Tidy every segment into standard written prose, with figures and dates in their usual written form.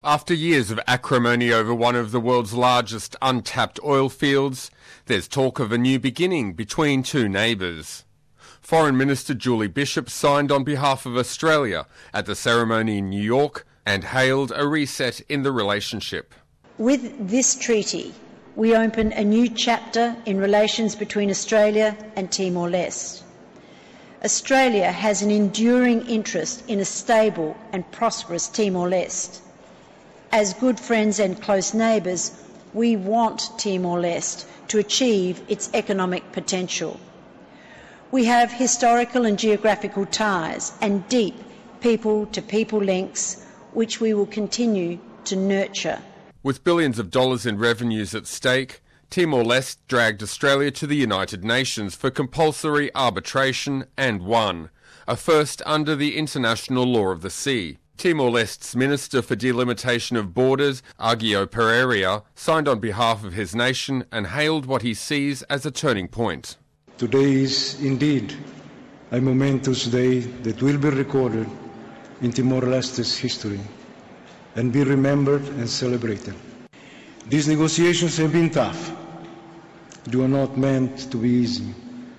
After years of acrimony over one of the world's largest untapped oil fields, there's talk of a new beginning between two neighbours. Foreign Minister Julie Bishop signed on behalf of Australia at the ceremony in New York and hailed a reset in the relationship. With this treaty, we open a new chapter in relations between Australia and Timor-Leste. Australia has an enduring interest in a stable and prosperous Timor-Leste. As good friends and close neighbours, we want Timor-Leste to achieve its economic potential. We have historical and geographical ties and deep people-to-people links, which we will continue to nurture. With billions of dollars in revenues at stake, Timor-Leste dragged Australia to the United Nations for compulsory arbitration and won, a first under the international law of the sea. Timor-Leste's Minister for Delimitation of Borders, Agio Pereira, signed on behalf of his nation and hailed what he sees as a turning point. Today is indeed a momentous day that will be recorded in Timor-Leste's history and be remembered and celebrated. These negotiations have been tough. They were not meant to be easy,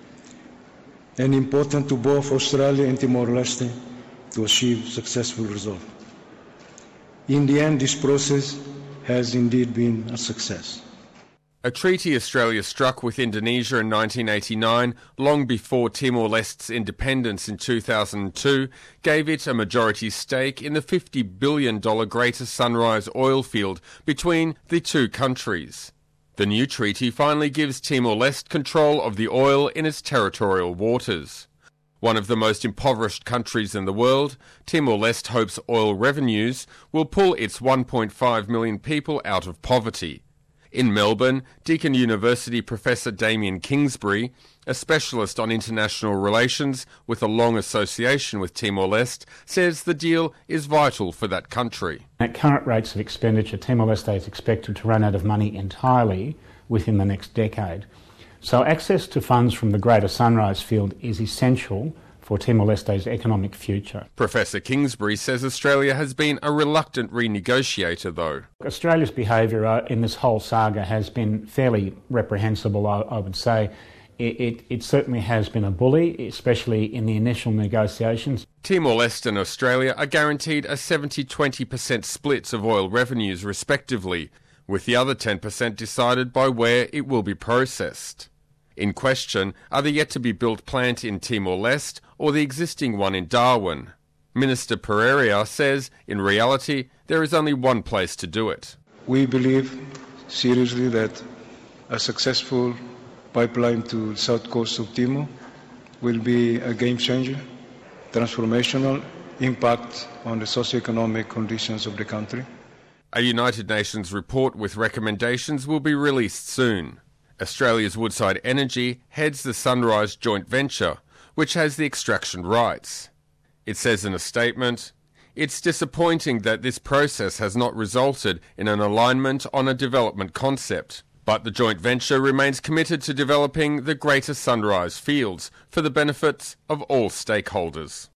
and important to both Australia and Timor-Leste to achieve successful result. In the end, this process has indeed been a success. A treaty Australia struck with Indonesia in 1989, long before Timor-Leste's independence in 2002, gave it a majority stake in the $50 billion Greater Sunrise oil field between the two countries. The new treaty finally gives Timor-Leste control of the oil in its territorial waters. One of the most impoverished countries in the world, Timor-Leste hopes oil revenues will pull its 1.5 million people out of poverty. In Melbourne, Deakin University Professor Damien Kingsbury, a specialist on international relations with a long association with Timor-Leste, says the deal is vital for that country. At current rates of expenditure, Timor-Leste is expected to run out of money entirely within the next decade. So access to funds from the Greater Sunrise field is essential for Timor-Leste's economic future. Professor Kingsbury says Australia has been a reluctant renegotiator, though. Australia's behaviour in this whole saga has been fairly reprehensible, I would say. It certainly has been a bully, especially in the initial negotiations. Timor-Leste and Australia are guaranteed a 70-20% split of oil revenues, respectively, with the other 10% decided by where it will be processed. In question are the yet-to-be-built plant in Timor-Leste or the existing one in Darwin. Minister Pereira says, in reality, there is only one place to do it. We believe seriously that a successful pipeline to the south coast of Timor will be a game-changer, transformational impact on the socio-economic conditions of the country. A United Nations report with recommendations will be released soon. Australia's Woodside Energy heads the Sunrise joint venture, which has the extraction rights. It says in a statement, "It's disappointing that this process has not resulted in an alignment on a development concept, but the joint venture remains committed to developing the Greater Sunrise fields for the benefits of all stakeholders."